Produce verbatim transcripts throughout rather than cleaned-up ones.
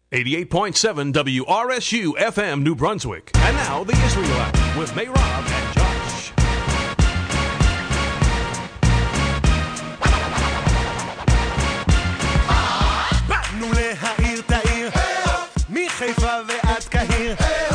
eighty-eight point seven W R S U F M New Brunswick. And now the Israel Hour with Meirav and Josh. באנו להעיר את העיר מחיפה ועד קהיר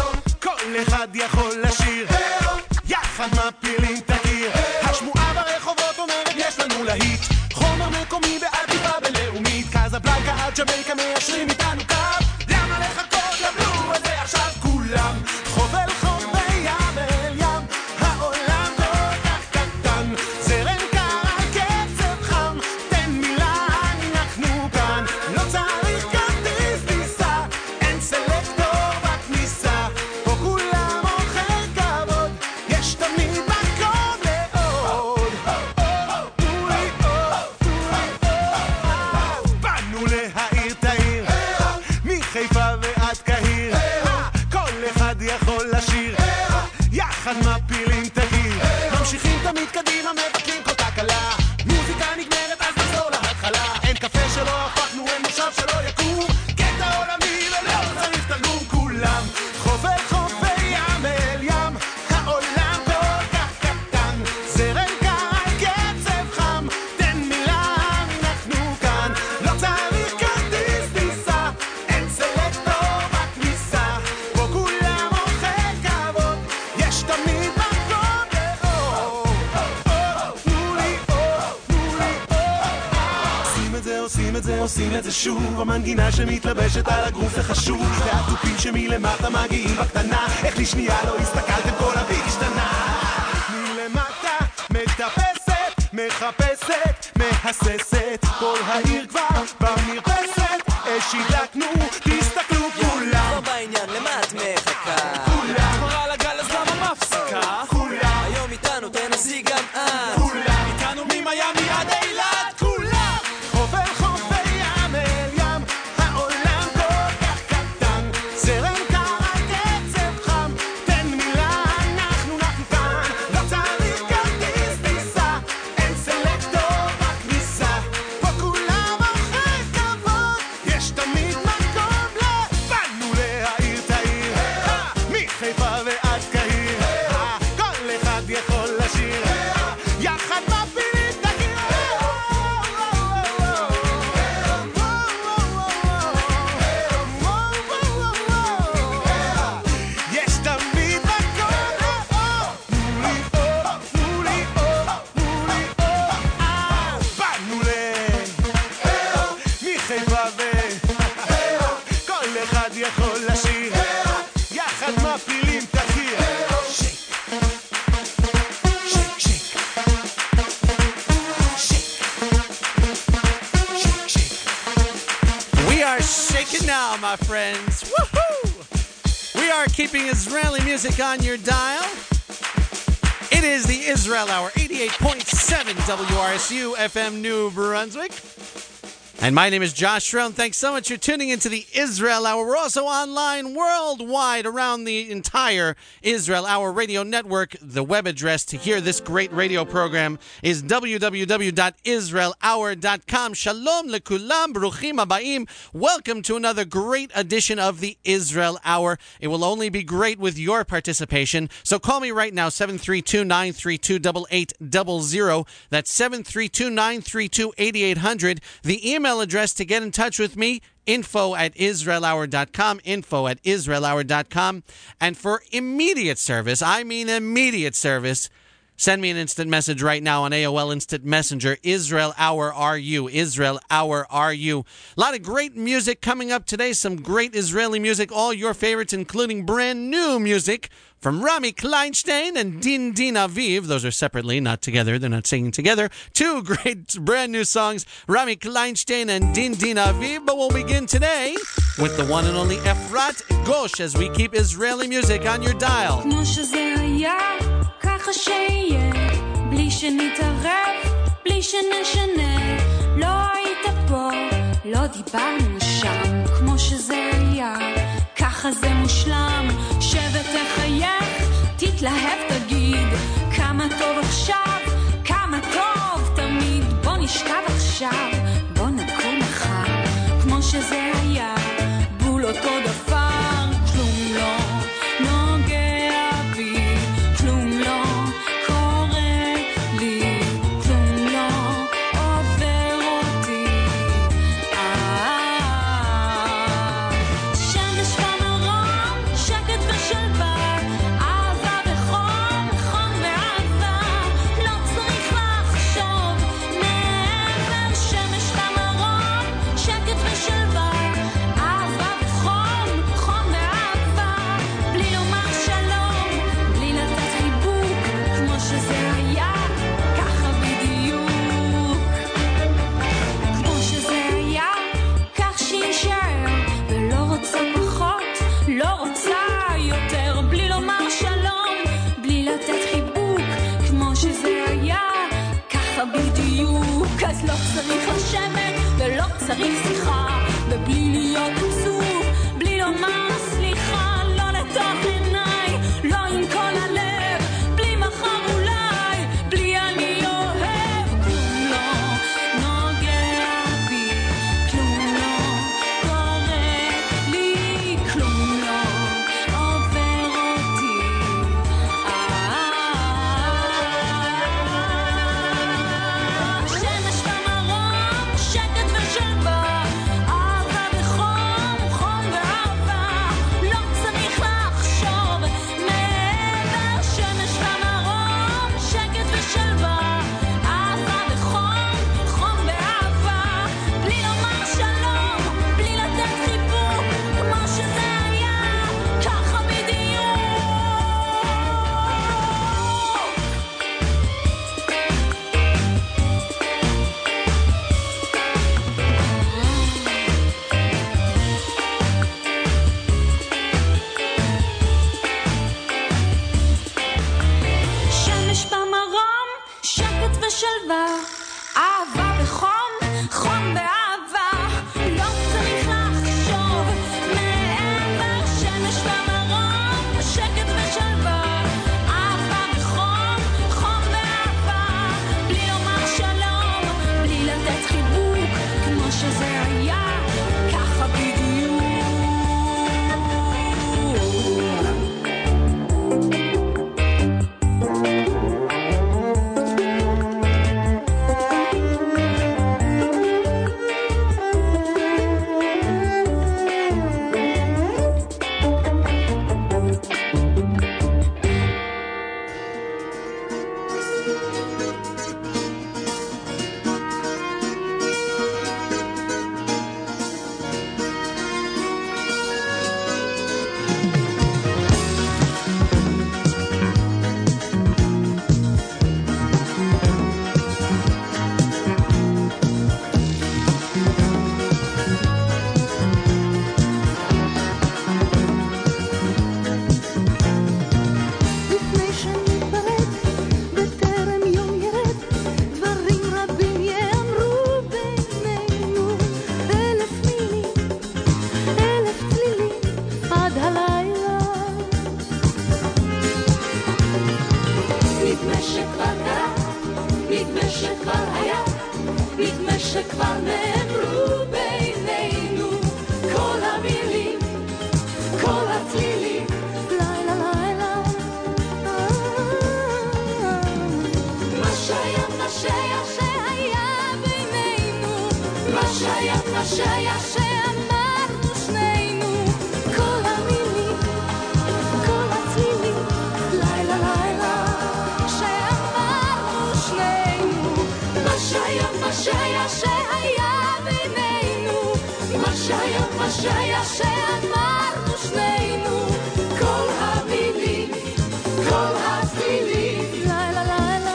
כל אחד יכול לשיר יחד מפילים את הקיר השמועה ברחובות אומרת יש לנו להיט חומר מקומי בעטיפה בלאומית קזבלנקה עד ג'מייקה מיישרים איתנו קו למה לחכות לבלו הזה עכשיו כולם חוב אל חוב בים אל ים העולם כל כך קטן זרם קר על קצב חם תן מילה אנחנו כאן לא צריך כרטיס טיסה אין סלקטור בכניסה פה כולם אוכל כבוד יש תמיד מקום לעוד תנו לי עוד תנו לי עוד באנו להעיר את העיר מחיפה ועד קהיר כל אחד יכול לשיר יחד מפילים את הקיר ממשיכים תמיד קדימה מבקרים כל תקלה מוזיקה נגמרת אז נחזור להתחלה אין קפה שלא הפכנו אין מושב שלא יקום קטע עולמי ולא צריך תרגום כולם חוב אל חוב בים אל ים העולם כל כך קטן זרם קר על קצב חם תן מילה אנחנו כאן לא צריך כרטיס טיסה אין סלקטור בכניסה פה כולם אוכל כבוד יש תמיד מקום לאור תנו לי אור תנו לי אור עושים את זה עושים את זה עושים את זה שוב המנגינה שמתלבשת על הגרוף זה חשוב והטופים שמלמטה מגיעים בקטנה איך לשנייה לא הסתכלתם כל הביג השתנה מלמטה מטפסת מחפשת מהססת כל העיר כבר במרפסת השילקנו תסתכלו כולם לא בעניין, למה את מחכה? כולם כבר על הגל אז למה מפסיקה? כולם היום איתנו תנסי גם את כולם איתנו ממיימי עד אילת כולם חוב אל חוב בים אל ים העולם כל כך קטן זרם קר על קצב חם תן מילה אנחנו אנחנו כאן לא צריך כרטיס טיסה אין סלקטור בכניסה פה כולם אוכל כבוד יש תמיד מקום לבאנו להעיר את העיר מחיפה ועד קהיר כל אחד יכול לשיר יחד מפילים את הקיר יש תמיד מקום לאור תנו לי אור תנו לי אור תנו לי אור באנו מחיפה וכל אחד יכול לשיר יחד מפילים את הקיר שייק שייק שייק שייק שייק We are shaking now, my friends. Woohoo! We are keeping Israeli music on your dial. It is the Israel Hour, eighty-eight point seven W R S U F M New Brunswick. And my name is Josh Shrone. Thanks so much for tuning into the Israel Hour. We're also online worldwide around the entire Israel Hour radio network. The web address to hear this great radio program is w w w dot israel hour dot com. Shalom lekulam, bruchim habayim. Welcome to another great edition of the Israel Hour. It will only be great with your participation. So call me right now, seven three two, nine three two, eight eight zero zero. That's seven three two, nine three two, eight eight zero zero. The email address to get in touch with me, info at israel hour dot com, info at israel hour dot com. And for immediate service, I mean immediate service, send me an instant message right now on A O L Instant Messenger, Israel Hour R U, Israel Hour R U. A lot of great music coming up today, some great Israeli music, all your favorites, including brand new music from Rami Kleinstein and Din Din Aviv. Those are separately, not together. They're not singing together. Two great brand new songs, Rami Kleinstein and Din Din Aviv. But we'll begin today with the one and only Efrat Gosh as we keep Israeli music on your dial. כמו שזה היה, ככה שיהיה, בלי שנתערב, בלי שנשנה. לא היית פה, לא דיברנו שם, כמו שזה היה, ככה זה מושלם. שבת תחייך, תתלהב תגיד, כמה טוב עכשיו, כמה טוב תמיד. בוא נשכב עכשיו, בוא נקום מחר, כמו שזה היה, בול צריך שיחה, ובלי להיות עצוב, בלי לומר סליחה, לא לתוך עיניי, לא עם כל הלב, בלי מחר אולי, בלי אני אוהב. כלום לא נוגע בי, כלום לא קורה לי, כלום לא עובר אותי. שמש במרום, שקט ושלווה, אהבה וחום, חום ואהבה, לא צריך לחשוב מעבר. שמש במרום, שקט ושלווה, אהבה וחום, חום ואהבה, בלי לומר שלום, בלי לתת חיבוק, כמו שזה היה, ככה בדיוק. שמש במרום, שקט ושלווה, אהבה וחום, חום ואהבה, לא צריך לחשוב מעבר. שמש במרום, שקט ושלווה, אהבה וחום, חום ואהבה, בלי לומר שלום, בלי לתת חיבוק, כמו שזה היה, ככה בדיוק. לפני שנתפרד, בטרם יום ירד, דברים רבים יאמרו בינינו. אלף מילים, אלף צלילים, עד הלילה. נדמה שכבר קרה, נדמה שכבר היה, נדמה שכבר נאמרו בינינו כל המילים, כל הצלילים. לילה לילה, מה שהיה, מה שהיה, שהיה בינינו, מה שהיה, מה שהיה, שאמרנו שנינו, כל המילים, כל הצלילים. לילה לילה, שאמרנו שנינו, מה שהיה, מה שהיה, שהיה בינינו, מה שהיה, מה שהיה, שאמרנו שנינו, כל המילים, כל הצלילים. לילה לילה,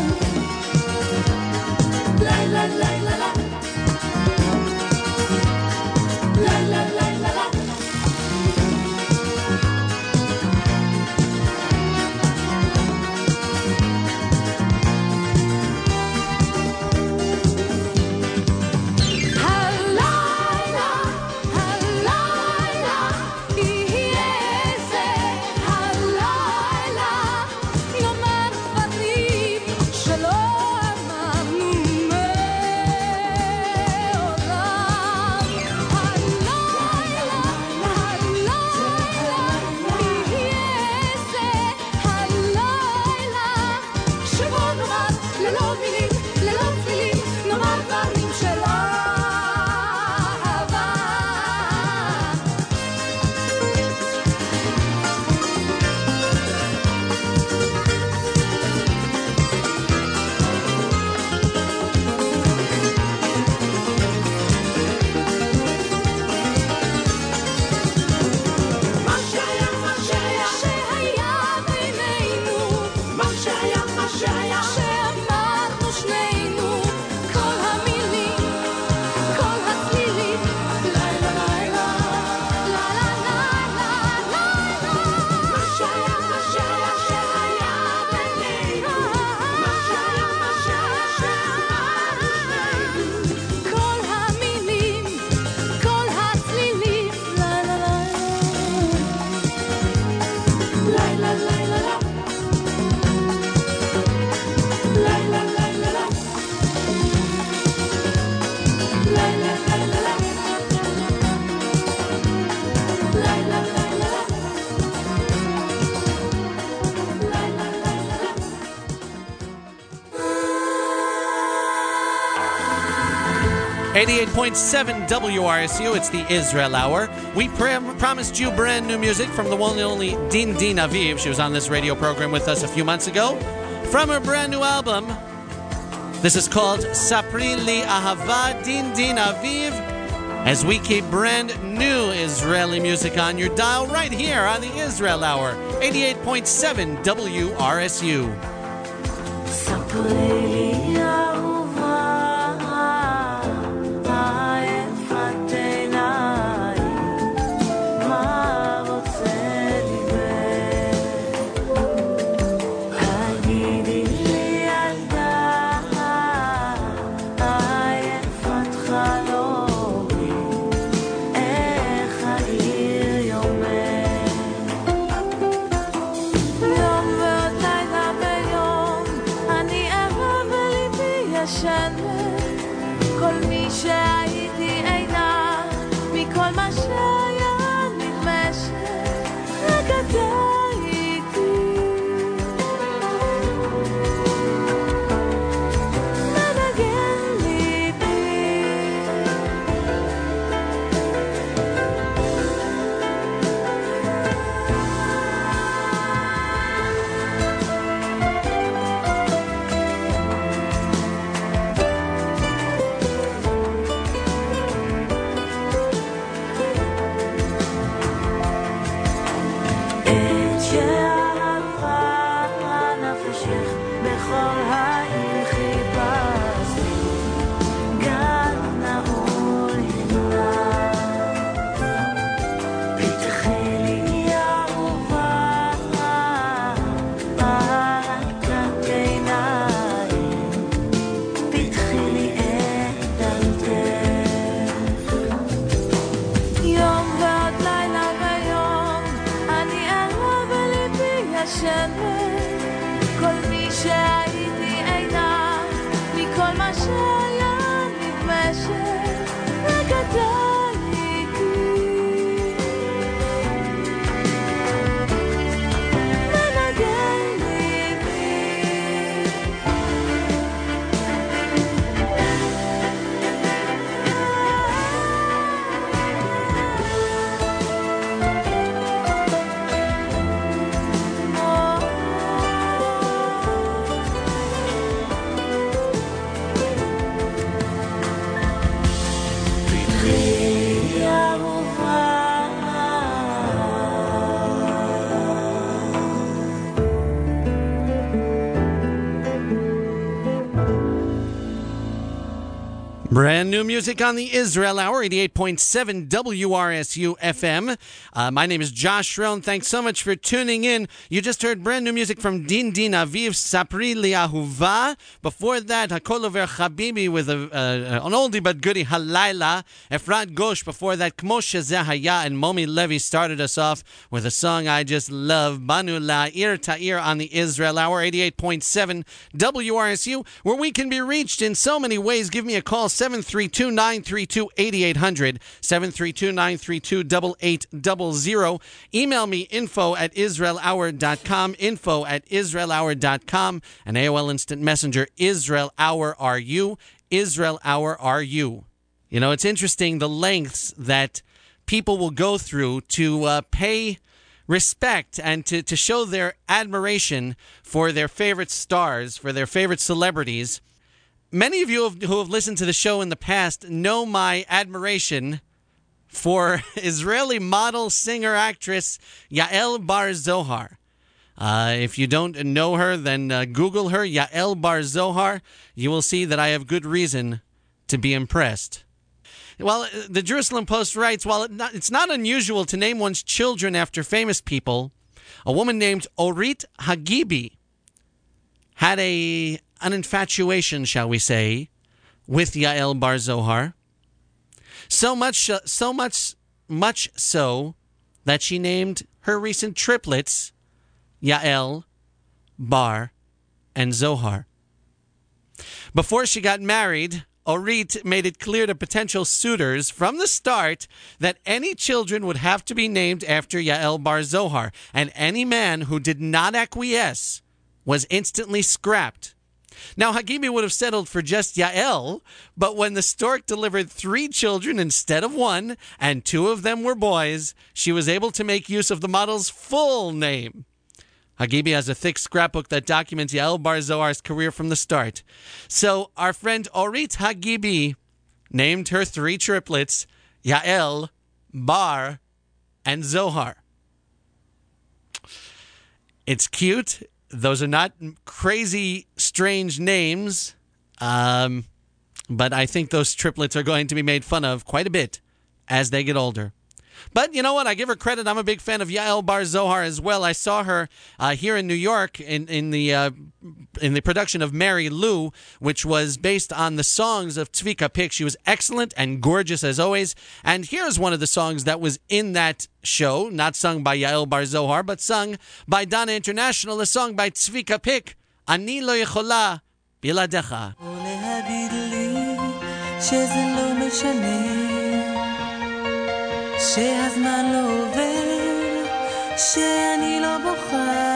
לילה לילה, לילה לילה, הלילה, הלילה, יהיה זה הלילה, נאמר דברים שלא אמרנו מעולם. הלילה, eighty-eight point seven W R S U, it's the Israel Hour. We pr- promised you brand new music from the one and only Din Din Aviv. She was on this radio program with us a few months ago. From her brand new album, this is called Sapri Li Ahava, Din Din Aviv, as we keep brand new Israeli music on your dial right here on the Israel Hour, eighty-eight point seven W R S U. Brand new music on the Israel Hour, eighty-eight point seven W R S U F M. Uh, my name is Josh Shrone. Thanks so much for tuning in. You just heard brand new music from Din Din Aviv, Sapri Li Ahuva. Before that, Hakol Over Habibi with a, uh, an oldie but goodie, Halayla. Efrat Gosh before that, Kmo Shezeh Haya, and Momi Levy started us off with a song I just love, Banu La'ir Ta'ir on the Israel Hour, eighty-eight point seven W R S U, where we can be reached in so many ways. Give me a call, seven three two, nine three two, eight eight hundred, seven three two, nine three two, eight eight zero zero. Email me, info at israel hour dot com, info at israel hour dot com, and A O L Instant Messenger, Israel Hour are you, Israel Hour are you. You know, it's interesting the lengths that people will go through to uh, pay respect and to, to show their admiration for their favorite stars, for their favorite celebrities. Many of you have, who have listened to the show in the past know my admiration for Israeli model, singer, actress Yael Bar Zohar. Uh, if you don't know her, then uh, Google her, Yael Bar Zohar. You will see that I have good reason to be impressed. Well, the Jerusalem Post writes, while it not, it's not unusual to name one's children after famous people, a woman named Orit Hagibi had a an infatuation, shall we say, with Yael Bar Zohar. So much, uh, so much, much so that she named her recent triplets Yael, Bar, and Zohar. Before she got married, Orit made it clear to potential suitors from the start that any children would have to be named after Yael Bar Zohar, and any man who did not acquiesce was instantly scrapped. Now, Hagibi would have settled for just Yael, but when the stork delivered three children instead of one, and two of them were boys, she was able to make use of the model's full name. Hagibi has a thick scrapbook that documents Yael Bar Zohar's career from the start. So our friend Orit Hagibi named her three triplets Yael, Bar, and Zohar. It's cute. Those are not crazy, strange names, um, but I think those triplets are going to be made fun of quite a bit as they get older. But you know what? I give her credit. I'm a big fan of Yael Bar Zohar as well. I saw her uh, here in New York in in the uh, in the production of Mary Lou, which was based on the songs of Tzvika Pick. She was excellent and gorgeous as always. And here's one of the songs that was in that show, not sung by Yael Bar Zohar, but sung by Dana International, a song by Tzvika Pick, Ani Lo Yechola Biladecha. שהזמן לא עובר, שאני לא בוכה.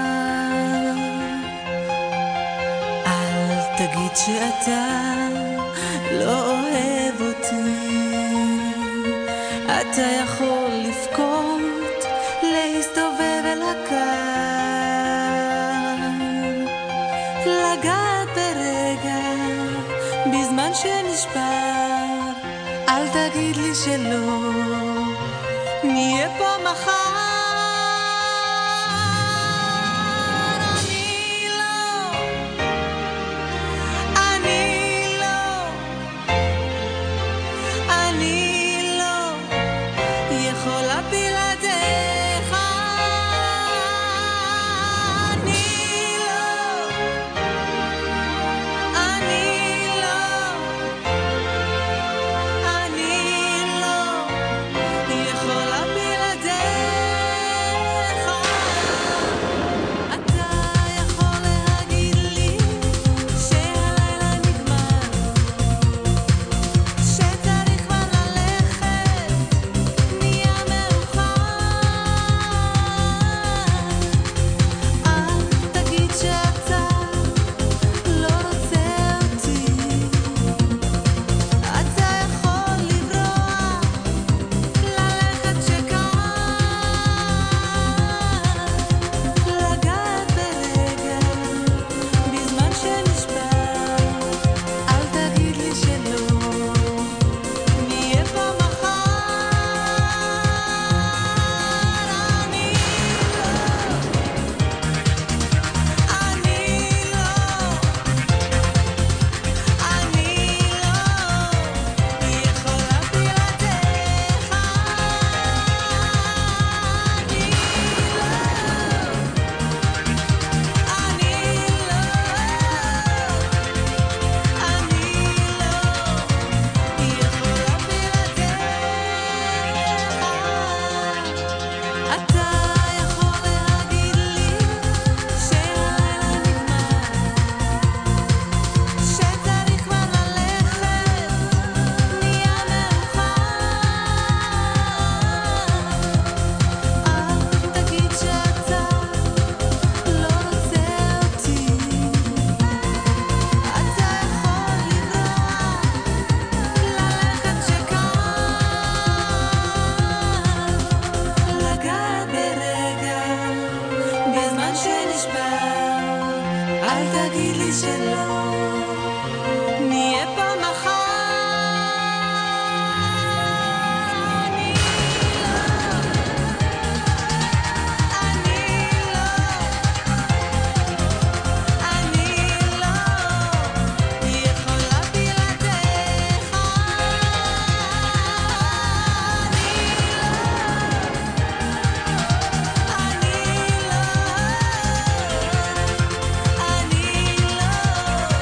אל תגיד שאתה לא אוהב אותי. אתה יכול לבכות, להסתובב אל הקר, לגעת ברגע, בזמן שנשבר. אל תגיד לי שלא, נהיה פה מחר. אני לא, אני לא, אני לא יכולה בלעדיך. אני לא, אני לא, אני לא יכולה בלעדיך. אתה יכול להגיד לי שהלילה נגמר, שצריך כבר ללכת, נהיה מאוחר. אל תגיד שאתה לא רוצה אותי. אתה יכול לברוח, ללכת שקר, לגעת ברגע, בזמן שנשבר. אל תגיד לי שלא, נהיה פה מחר. אני לא, אני לא, אני לא יכולה בלעדיך. אני לא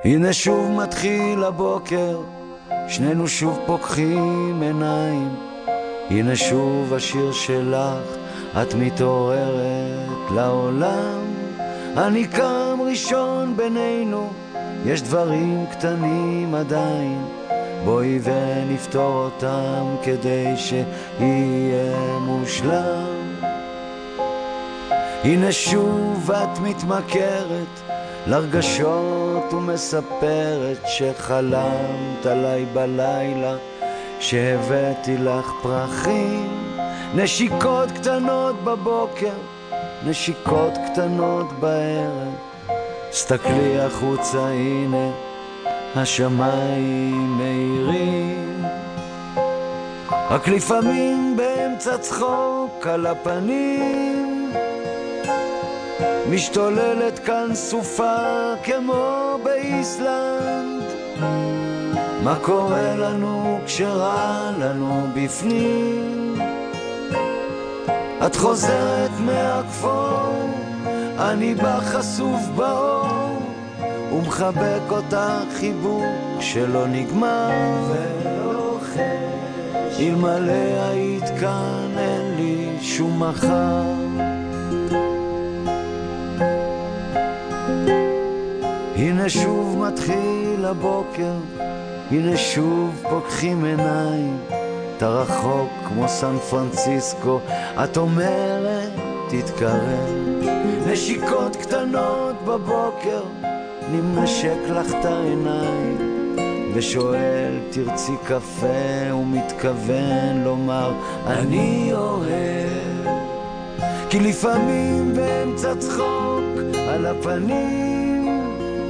הנה שוב מתחיל הבוקר, שנינו שוב פוקחים עיניים. הנה שוב השיר שלך, את מתעוררת לעולם. אני קם ראשון בינינו, יש דברים קטנים עדיין, בואי ונפתור אותם כדי שיהיה מושלם. הנה שוב את מתמכרת לרגשות ומספרת שחלמת עליי בלילה, שהבאתי לך פרחים, נשיקות קטנות בבוקר, נשיקות קטנות בערב. סתכלי החוצה, הנה השמיים מאירים, רק לפעמים באמצע צחוק על הפנים משתוללת כאן סופה כמו באיסלנד. מה קורה לנו כשרע לנו בפנים? את חוזרת מהכפור, אני בא חשוף באור ומחבק אותך חיבוק שלא נגמר ולוחש. אלמלא היית כאן אין לי שום מחר. הנה שוב מתחיל הבוקר, הנה שוב פוקחים עיניים. אתה רחוק כמו סן פרנסיסקו, את אומרת תתקרב. נשיקות קטנות בבוקר, נמשק לך את העיניים ושואל תרצי קפה, ומתכוון לומר אני אוהב. כי לפעמים באמצע צחוק על הפנים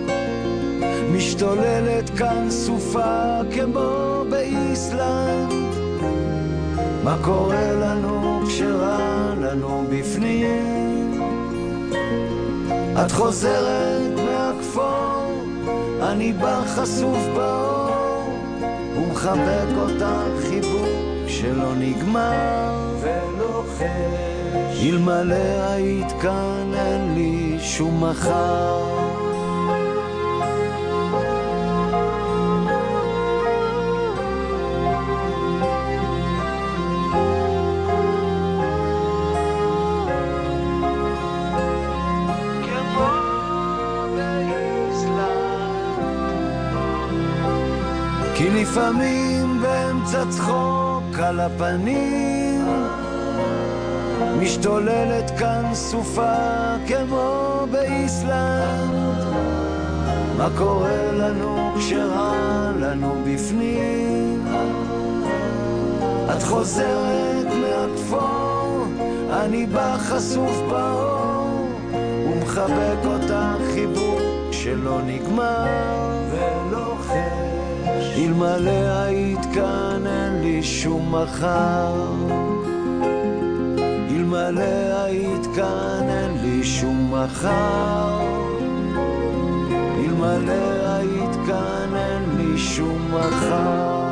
משתוללת כאן סופה כמו באיסלנד. מה קורה לנו כשרע לנו בפנים? את חוזרת מהכפור, אני בא חשוף באור ומחבק אותך חיבוק שלא נגמר ולוחש. אלמלא היית כאן אין לי שום מחר. כי לפעמים באמצע צחוק על הפנים משתוללת כאן סופה כמו באיסלנד. מה קורה לנו כשרע לנו בפנים? את חוזרת מהכפור, אני בא חשוף באור ומחבק אותך חיבוק שלא נגמר ולוחש. אלמלא היית כאן אין לי שום מחר. אלמלא היית כאן אין לי שום מחר. אלמלא היית כאן אין לי שום מחר.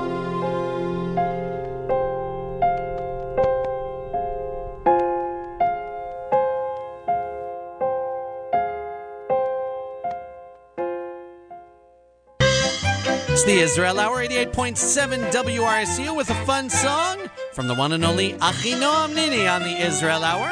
It's the Israel Hour, eighty-eight point seven W R S U, with a fun song from the one and only Achinoam Nini on the Israel Hour.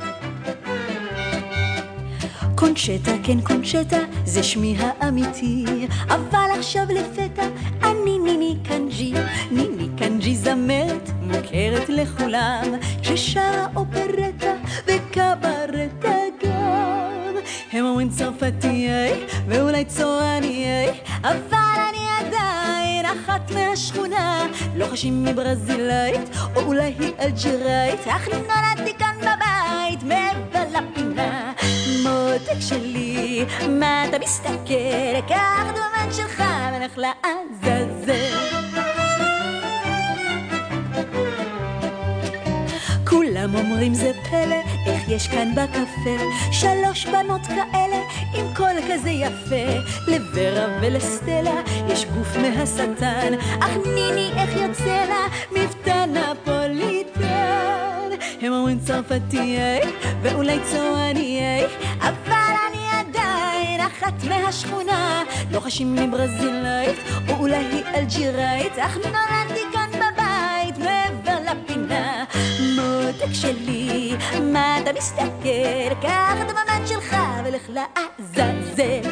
קונצ'טה, כן קונצ'טה, זה שמי האמיתי, אבל עכשיו לפתע אני ניני קנג'י. ניני קנג'י זמרת מוכרת לכולם, ששרה אופרטה וקברטה גם. הם אומרים צרפתיי ואולי צורניי, אבל אני עדיין אחת מהשכונה. לא חשים מברזילאית או אולי היא אלג'יראית, אך נולדתי כאן בבית מעבר לפינה. מותק שלי, מה אתה מסתכל? קח דומן שלך ונלך לעזאזל. כולם אומרים זה פלא, איך יש כאן בקפה שלוש בנות כאלה עם קול כזה יפה. לוורה ולסטלה יש גוף מהשטן, אך ניני איך יוצא לה מבטא נפוליטן. הם אומרים צרפתיי ואולי צורניי, אבל אני עדיין אחת אחת מהשכונה, לא חשים מברזילאית, או אולי היא אלג'יראית, אך נולדתי כאן בבית, מעבר לפינה. מותק שלי, מה אתה מסתכל? קח את המבט שלך ולך לעזאזל.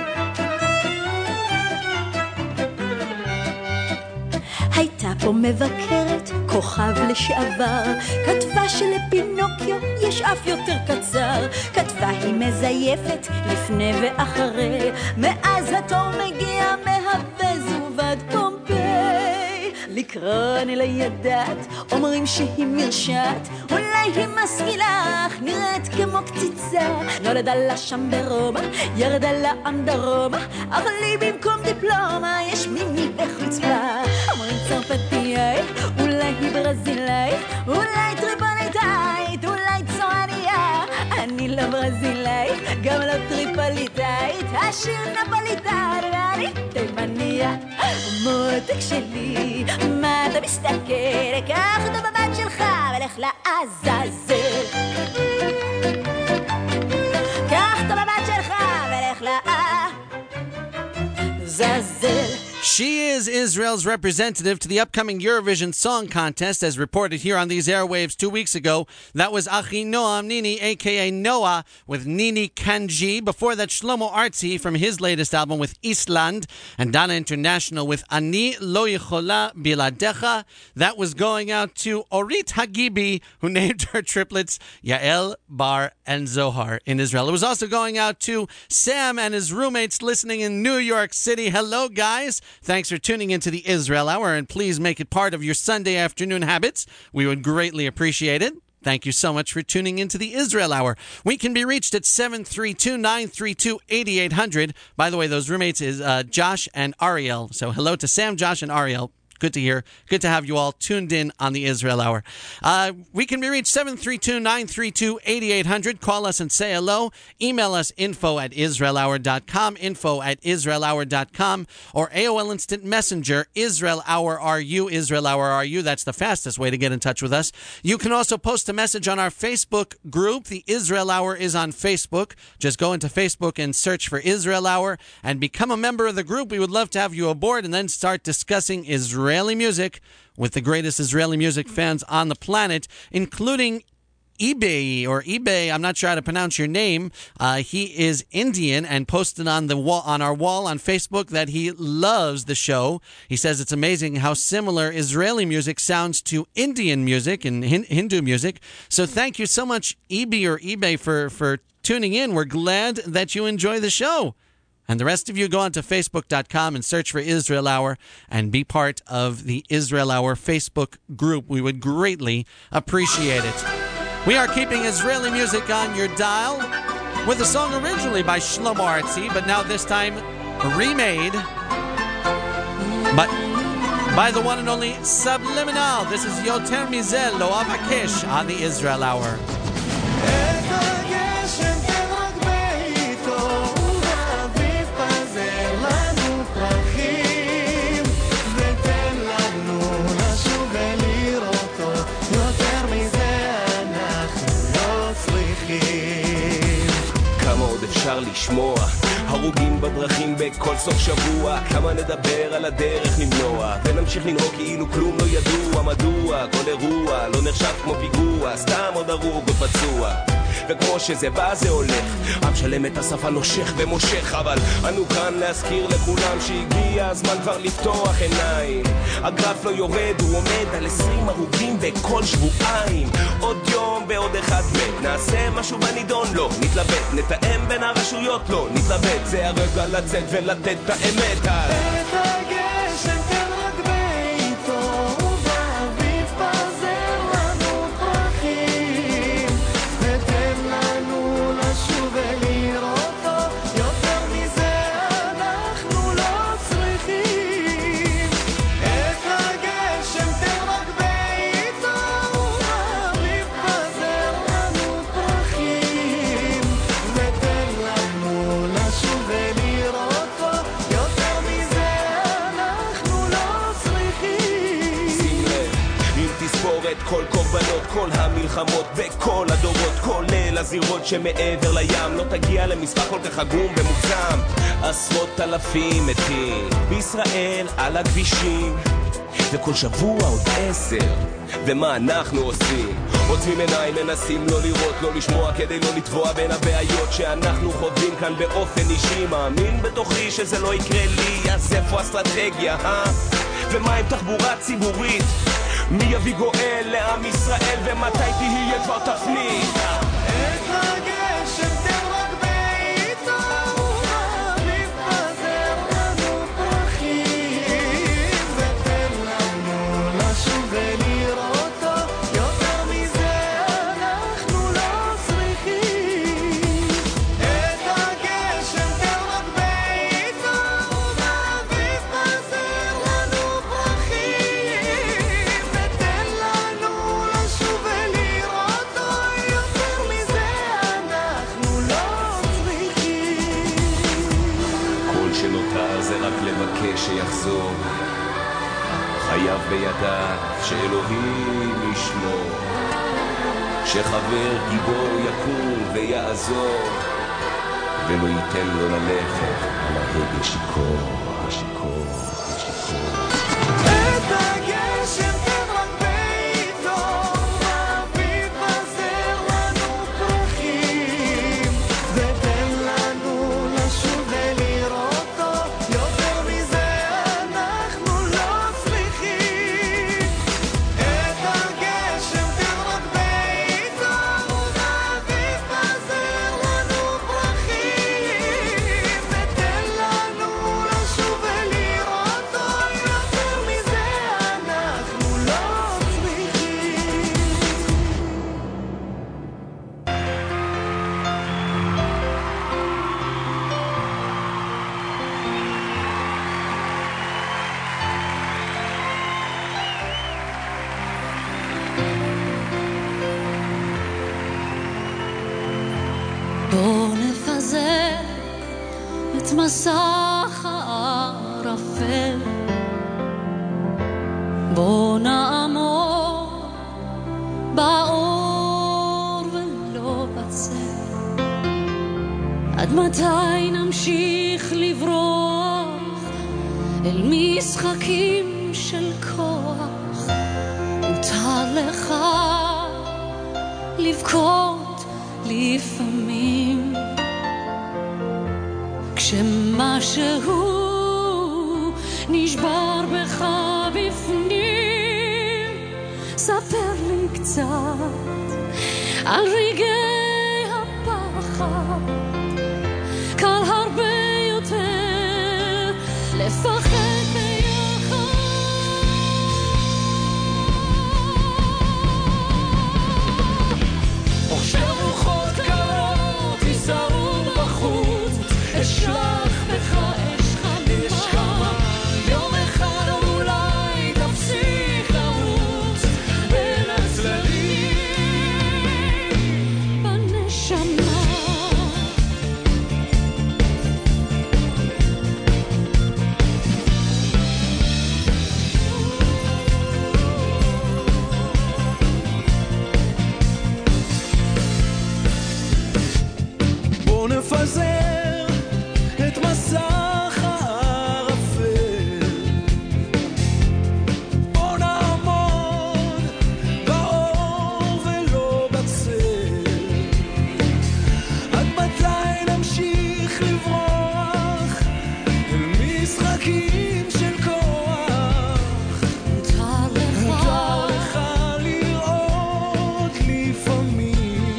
הייתה פה מבקרת, כוכב לשעבר, כתבה שלפינוקיו יש אף יותר קצר, כתבה היא מזייפת לפני ואחרי, מאז התור מגיע מהווה זובד פומפי. לקרוא אני לא ידעת, אומרים שהיא מרשעת, אולי היא משכילה, אך נראית כמו קציצה. נולדה לה שם ברומא, ירדה לה אנדרומא, אך לי במקום דיפלומה יש מיני וחוצפה. אומרים צרפתיית, אולי היא ברזילאית, אולי טריפוליטאית, אולי צועניה. אני לא ברזילאית, גם לא טריפוליטאית, השיר נפוליטאי ואני תימניה. מותק שלי, מה אתה מסתכל? קח את המבט שלך ולך לעזאזל. קח את המבט שלך ולך לעזאזל. She is Israel's representative to the upcoming Eurovision Song Contest, as reported here on these airwaves two weeks ago. That was Achinoam Nini, a k a. Noah, with Nini Kanji. Before that, Shlomo Artzi from his latest album with Island, and Dana International with Ani Lo Yechola Biladecha. That was going out to Orit Hagibi, who named her triplets Yael, Bar, and Zohar in Israel. It was also going out to Sam and his roommates listening in New York City. Hello, guys. Thanks for tuning into the Israel Hour, and please make it part of your Sunday afternoon habits. We would greatly appreciate it. Thank you so much for tuning into the Israel Hour. We can be reached at seven three two, nine three two, eight eight zero zero. By the way, those roommates is uh, Josh and Ariel. So hello to Sam, Josh, and Ariel. Good to hear. Good to have you all tuned in on the Israel Hour. Uh, we can be reached seven three two, nine three two, eight eight zero zero. Call us and say hello. Email us info at israel hour dot com, info at israel hour dot com, or A O L Instant Messenger, Israel Hour R U, Israel Hour R U. That's the fastest way to get in touch with us. You can also post a message on our Facebook group. The Israel Hour is on Facebook. Just go into Facebook and search for Israel Hour and become a member of the group. We would love to have you aboard and then start discussing Israel Israeli music with the greatest Israeli music fans on the planet, including eBay or eBay. I'm not sure how to pronounce your name. Uh, he is Indian and posted on the wall on our wall on Facebook that he loves the show. He says it's amazing how similar Israeli music sounds to Indian music and Hindu music. So thank you so much, eBay or eBay, for for tuning in. We're glad that you enjoy the show. And the rest of you go on to facebook dot com and search for Israel Hour and be part of the Israel Hour Facebook group. We would greatly appreciate it. We are keeping Israeli music on your dial with a song originally by Shlomo Artzi, but now this time remade but by the one and only Subliminal. This is Yoter Mizel Lo Avakesh on the Israel Hour. אפשר לשמוע הרוגים בדרכים בכל סוף שבוע, כמה נדבר על הדרך למנוע ונמשיך לנהוג כאילו כלום לא ידוע. מדוע כל אירוע לא נחשב כמו פיגוע, סתם עוד הרוג עוד פצוע, וכמו שזה בא זה הולך. עם שלם את השפה נושך ומושך, אבל אנו כאן להזכיר לכולם שהגיע הזמן כבר לפתוח עיניים. הגרף לא יורד, הוא עומד על עשרים הרוגים בכל שבועיים. עוד יום בעוד אחד מת, נעשה משהו בנידון, לא נתלבט, נתאם בין הרשויות, לא נתלבט, זה הרגע לצאת ולתת את האמת. את הגשם כן רק ביתו ובאביב פזר לנו פרחים, ותן לנו לשוב ולראותו, יותר מזה אנחנו לא צריכים. את הגשם כן רק ביתו ובאביב פזר לנו פרחים, ותן לנו לשוב ולראותו, יותר מזה אנחנו לא צריכים. שים לב, אם תספור את כל קורבנות, כל המלחמות וכל הדורות, כולל הזירות שמעבר לים, לא תגיע למספר כל כך עגום ומוגזם. עשרות אלפים מתים בישראל על הכבישים, וכל שבוע עוד עשר. ומה אנחנו עושים? עוצמים עיניים, מנסים לא לראות, לא לשמוע, כדי לא לטבוע בין הבעיות שאנחנו חווים כאן באופן אישי. מאמין בתוכי שזה לא יקרה לי, אז איפה אסטרטגיה, אה? ומה עם תחבורה ציבורית? מי יביא גואל לעם ישראל, ומתי תהיה כבר תפנית? את הגשם תן רק בעיתו, ומתפזר לנו פרחים, ותן לנו לשוב ולראותו, יותר מזה אנחנו לא צריכים. את הגשם תן רק בעיתו, ומתפזר לנו פרחים, ותן לנו לשוב ולראותו, יותר מזה אנחנו לא צריכים. כל שנותר זה רק לבקש שיחזור, חייב בידיו שאלוהים ישמור, שחבר גיבור יקום ויעזור, ולא ייתן לו ללכת על ההגה שיכור, שיכור, שיכור. את הגשם תן רק בעיתו, ומתפזר לנו פרחים, ותן לנו לשוב ולראותו, יותר מזה אנחנו לא צריכים. את הגשם תן רק בעיתו, ומתפזר לנו פרחים, ותן לנו לשוב ולראותו, יותר מזה אנחנו לא צריכים. בוא נפזר את מסך הערפל, בוא נעמוד באור ולא בצל. עד מתי נמשיך לברוח אל משחקים של כוח? מותר לך לבכות לפעמים, כשמשהו נשבר בך בפנים. ספר לי קצת על רגעי הפחד, קל הרבה יותר לפחד ביחד. עכשיו רוחות קרות, תיזהרו בחוץ, אשלח בך אש חמה, יום אחד אולי תפסיק לרוץ בין הצללים בנשמה. בוא נפזר את מסך הערפל, בוא נעמוד באור ולא בצל. עד מתי נמשיך לברוח אל משחקים של כוח? מותר לך מותר לך לראות לפעמים,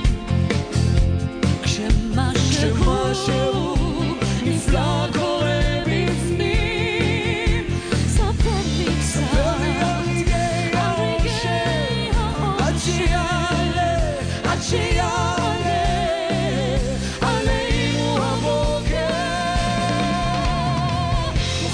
כשמשהו נפלא קורה בפנים. ספר לי ספר לי קצת על רגעי האושר, עד שיעלה, עד שיעלה עלינו הבוקר.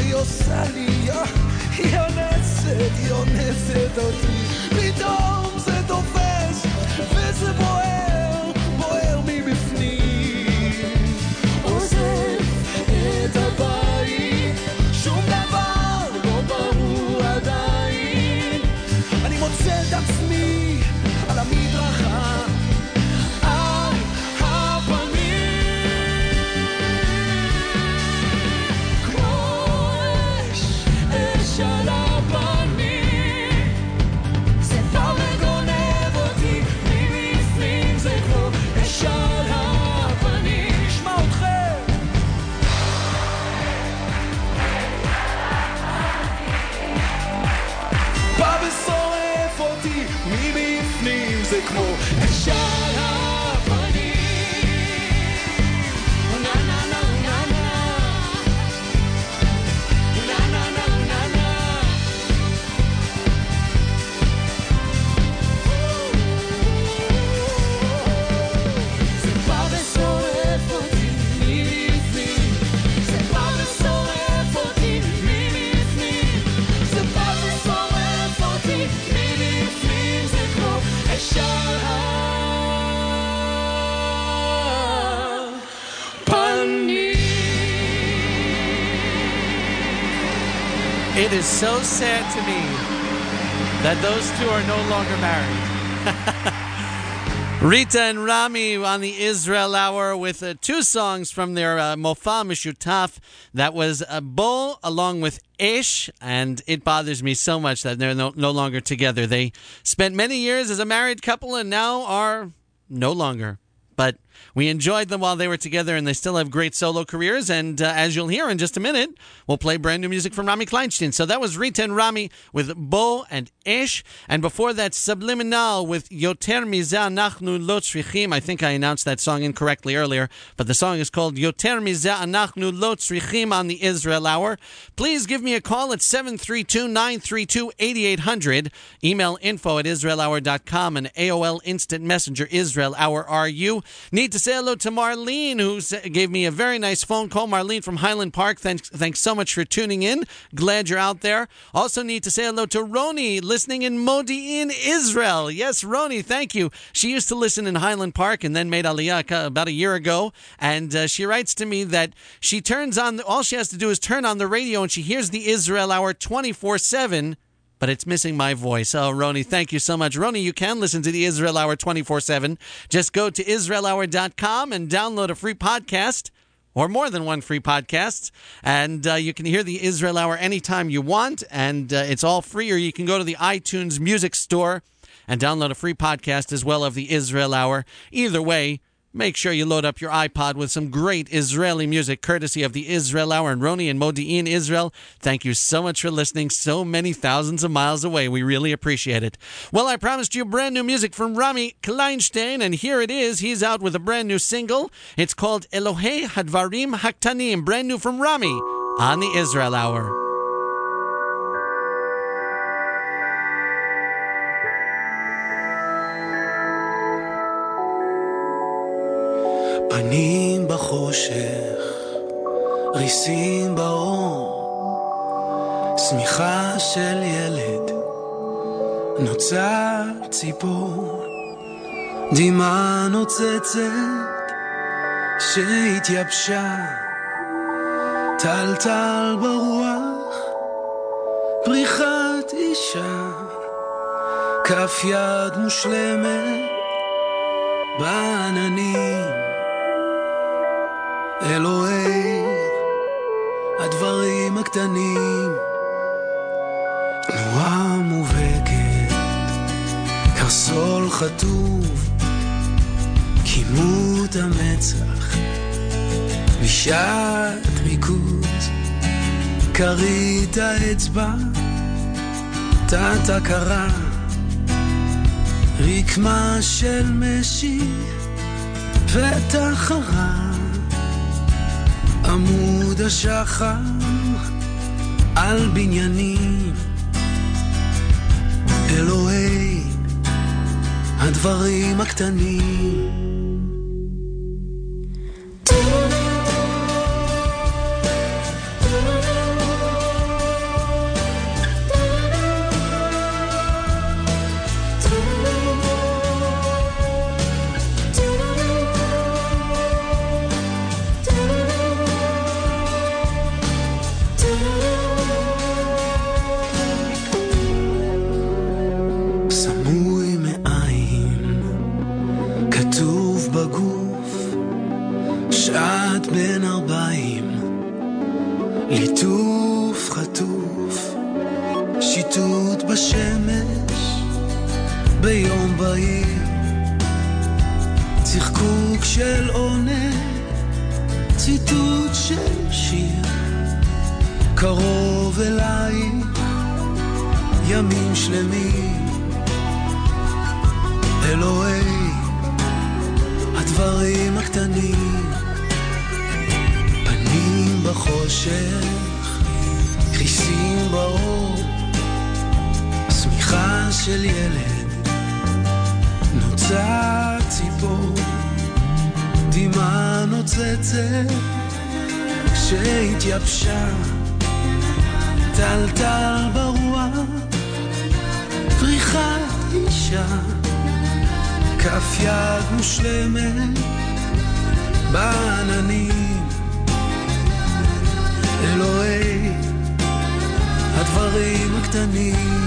היא עושה לי, היא אונסת, היא אונסת אותי. פתאום זה תופס וזה בוער, בוער מבפנים. עוזב את הבית, שום דבר לא ברור עדיין. אני מוצא את עצמי על המדרכה, על הפנים, כמו אש, אש על הפנים. זה בא וגונב אותי מבפנים, זה כמו אש על הפנים. נשמע אתכם. בא ושורף אותי מבפנים, זה כמו אש על הפנים. נה נה נה נה נה נה נה נה נה נה. זה בא ושורף אותי מבפנים, זה בא ושורף אותי מבפנים, זה בא ושורף אותי מבפנים, זה כמו אש על הפנים. It is so sad to me that those two are no longer married. Rita and Rami on the Israel Hour with uh, two songs from their uh, Mofa Mishutaf. That was a Bo along with Ish, and it bothers me so much that they're no, no longer together. They spent many years as a married couple and now are no longer. But we enjoyed them while they were together, and they still have great solo careers. And uh, as you'll hear in just a minute, we'll play brand new music from Rami Kleinstein. So that was Rita and Rami with Bo and Ish. And before that, Subliminal with Yoter Mizeh Anachnu Lo Tzrichim. I think I announced that song incorrectly earlier, but the song is called Yoter Mizeh Anachnu Lo Tzrichim on the Israel Hour. Please give me a call at seven three two, nine three two, eight eight hundred. Email info at israel hour dot com and A O L Instant Messenger Israel Hour R U. Need to say hello to Marlene, who gave me a very nice phone call. Marlene from Highland Park, thanks, thanks so much for tuning in. Glad you're out there. Also need to say hello to Roni, listening in Modi'in, Israel. Yes, Roni, thank you. She used to listen in Highland Park and then made Aliyah about a year ago. And uh, she writes to me that she turns on, the, all she has to do is turn on the radio and she hears the Israel Hour twenty-four seven. But it's missing my voice. Oh, Roni, thank you so much. Roni, you can listen to the Israel Hour twenty-four seven. Just go to israel hour dot com and download a free podcast, or more than one free podcast, and uh, you can hear the Israel Hour anytime you want, and uh, it's all free. Or you can go to the iTunes Music Store and download a free podcast as well of the Israel Hour. Either way, make sure you load up your iPod with some great Israeli music, courtesy of the Israel Hour. And Roni and Modi'in, Israel, thank you so much for listening so many thousands of miles away. We really appreciate it. Well, I promised you brand new music from Rami Kleinstein, and here it is. He's out with a brand new single. It's called Elohei Hadvarim Haktanim, brand new from Rami on the Israel Hour. פנים בחושך, ריסים באור, שמיכה של ילד, נוצר ציפור, דמעה נוצצת שהתייבשה, טלטל ברוח, פריחת אישה, כף יד מושלמת בעננים. אלוהי הדברים הקטנים, תנועה מובהקת, קרסול חטוף, כימות המצח, בשעת מיקוד, קרית האצבע, תת הכרה, רקמה של משי, פתח הרע, עמוד השחר על בניינים, אלוהי הדברים הקטנים. עוף חטוף, שיטוט בשמש ביום בהיר, צחקוק של עונה, ציטוט של שיר, קרוב אליי ימים שלמים. אלוהי הדברים הקטנים, פנים בחושך, כיסים באור, שמיכה של ילד, נוצה ציפור, דמעה נוצצת שהתייבשה, טלטל ברוח, פריחת אישה, כף יד מושלמת בעננים. אלוהי הדברים הקטנים,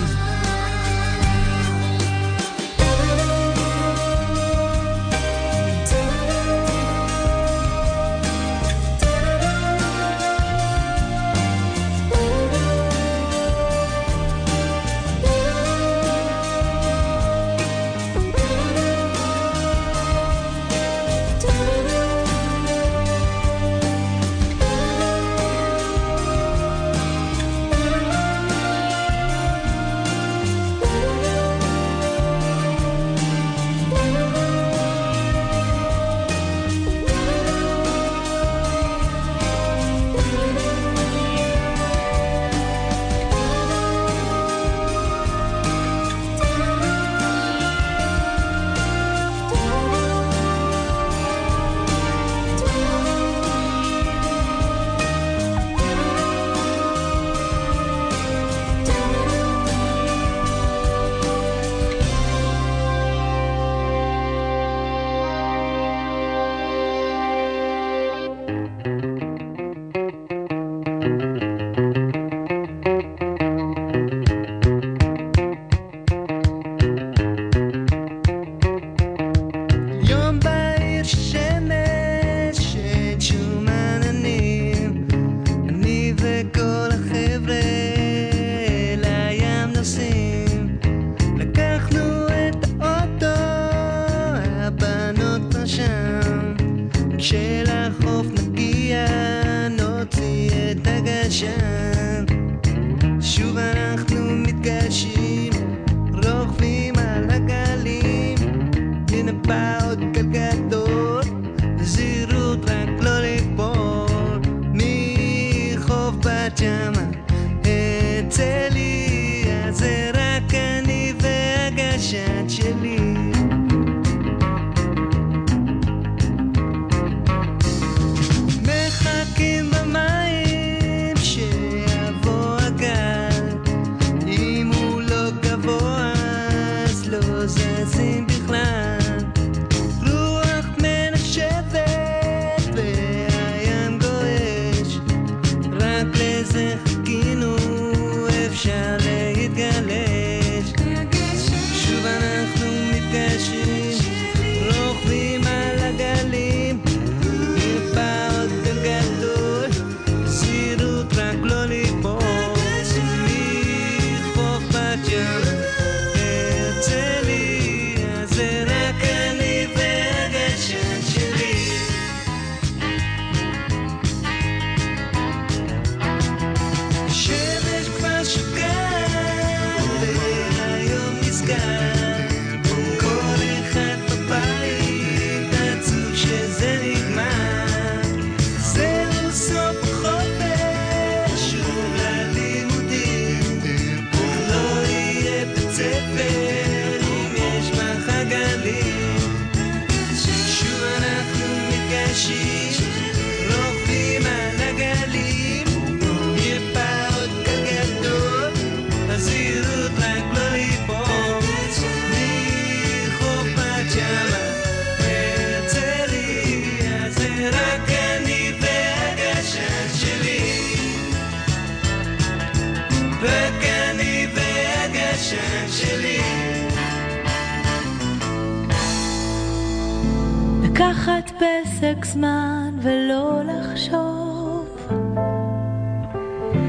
לקחת פסק זמן ולא לחשוב,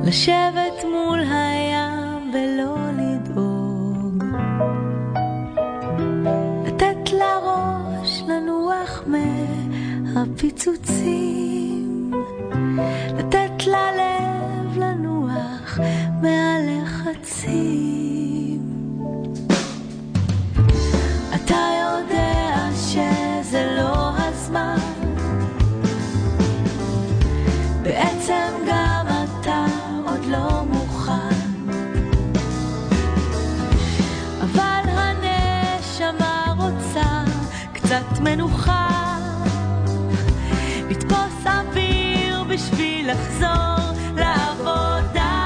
לשבת מול הים ולא לדאוג, לתת לראש לנוח מהפיצוצים, לתת ללב לנוח מהלחצים. אתה יודע שזה לא הזמן, בעצם גם אתה עוד לא מוכן, אבל הנשמה רוצה קצת מנוחה, לתפוס אוויר בשביל לחזור לעבודה.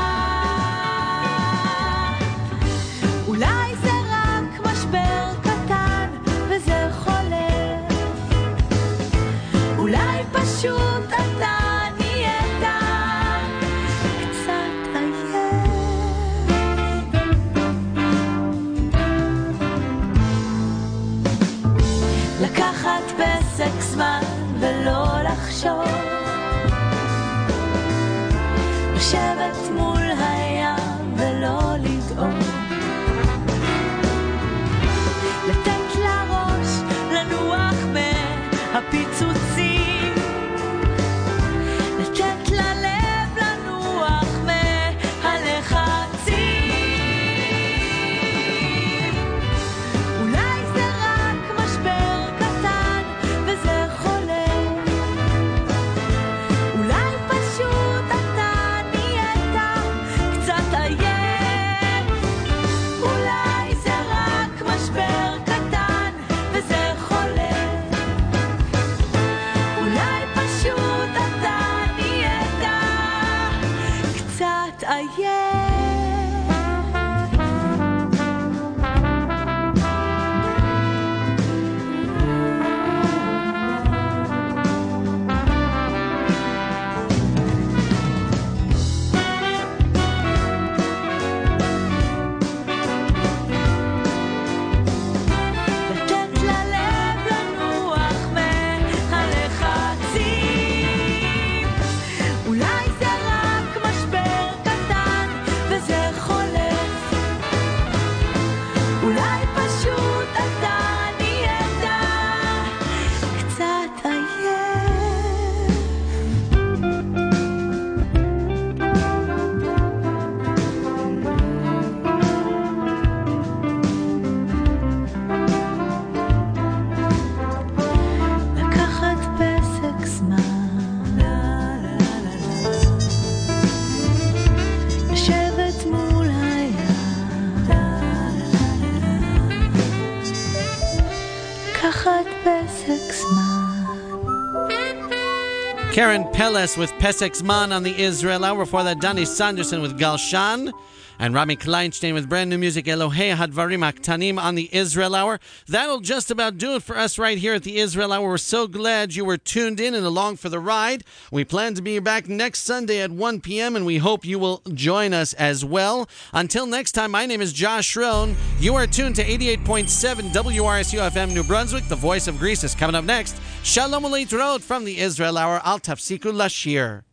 אולי זה רק משבר קטן וזה חולף, אולי פשוט אתה לקחת פסק זמן ולא לחשוב, לשבת מול הים ולא לדאוג, לתת לראש לנוח מהפיצוצים, לתת ללב לנוח מהלחצים. אולי זה רק משבר קטן וזה חולף, אולי פשוט אתה נהיית קצת עייף, אולי זה רק משבר קטן וזה חולף, אולי פשוט אתה נהיית קצת עייף. לתת ללב לנוח מהלחצים, אולי זה רק משבר קטן וזה חולף, אולי פשוט אתה נהיית קצת עייף. לקחת פסק זמן, לשבת מול הים, לקחת פסק זמן. Karen Pellis with Pesach Zman on the Israel Hour. Before that, Danny Sanderson with Galshan. And Rami Kleinstein with brand new music, Elohei Hadvarim Aktanim, on the Israel Hour. That'll just about do it for us right here at the Israel Hour. We're so glad you were tuned in and along for the ride. We plan to be back next Sunday at one p.m., and we hope you will join us as well. Until next time, my name is Josh Rohn. You are tuned to eighty-eight point seven W R S U F M New Brunswick, the voice of Greece. Is coming up next. Shalom Aleichem from the Israel Hour. Al Tafsiku Lashir.